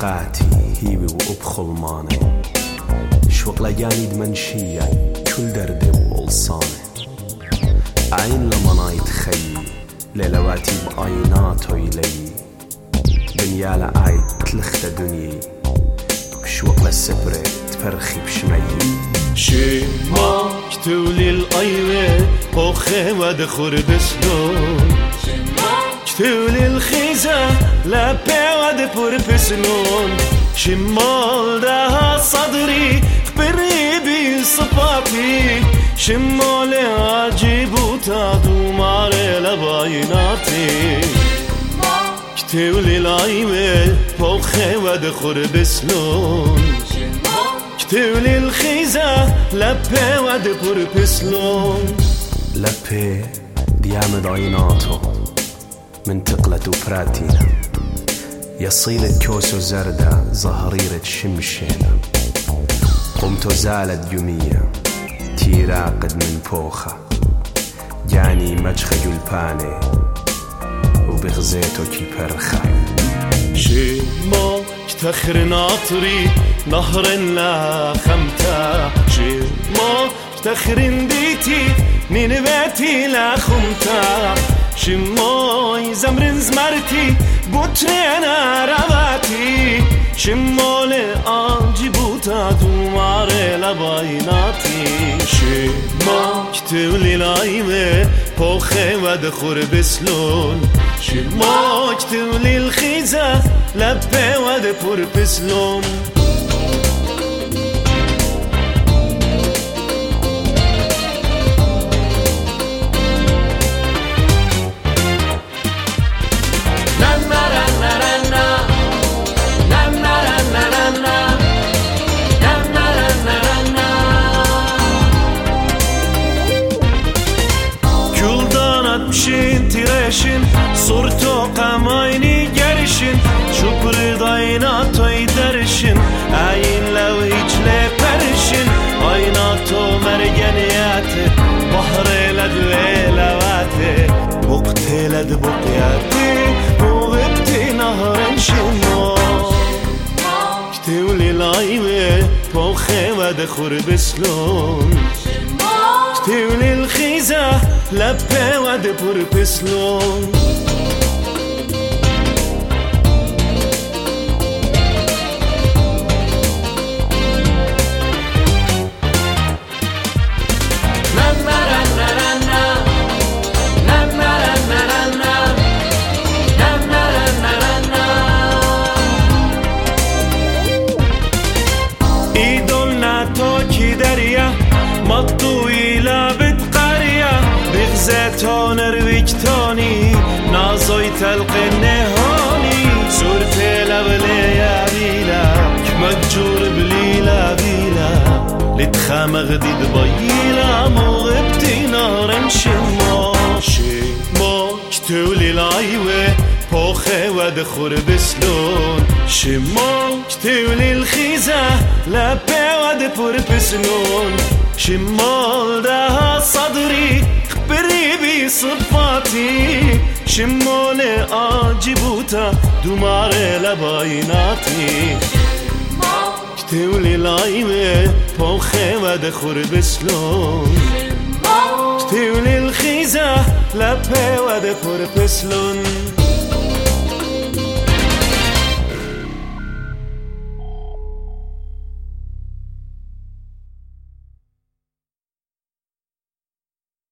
قاتي هيوي وأبخلماني شوق لقاني دمنشية كل دردي وغلصاني عين لما يتخيي ليلواتي بآيناتو يلي دنيا لعايد تلخت دنيي شوق للسبرة تفرخي بشمي شما كتولي الأيوة بوخي ودخور بسلون كتولي الخيزة لبي ودبور بسلون شمال ده صدري خبري بصفاتي شمال عجيب تادو ماري لبايناتي كتولي الأيوة بوخي ودخور بسلون كتولي الخيزة لبي ودبور بسلون لبي ديامد عيناتو من تقلت وبراتينا يصيلة كوسو زردة زهريرة شمشينا قمتو زالت يومية تيراقد من بوخة جاني مجخ جلباني وبغزيتو كي برخة شما كتخر ناطري نهر لا خمتا شما كتخر ديتي نينباتي لا خمتا شما زمرن زمرتي بوترينا رواتي شما لآنجي بوتا دوماري لبايناتي شما كتولي لايمة بوخي ودخور بسلون شما كتولي الخيزة لبي ودبور بسلون تيرشن صورتو قمايني جرشن شكر دايناتو يدرشن عين لو هيج لبرشن عيناتو مرجنيات بحر لدوي لواتي بقتي لد بقياتي وغبتي نهر شمو كتولي لايوي بوخي ودخور بسلون كتولي الخيزة لبي ودبور بسلون إيدولنا توكي دريا مطوي لابد قرية بغزتان رويكتاني نازوي تلق النهاني سورة لولي بيلا كمجور بليلا بيلا لتخامغ ديد بايلا مغبتي نارن شما شما كتولي العيوة بوخي ودخور بسلون شما كتولي الخيزة لبي ودبور بسلون شمال ده صدري خبري بصفاتي شمال عجيبوتا دوماري لبايناتي كتولي العيوة بوخي ودخور بسلون كتولي الخيزة لبي ودبور بسلون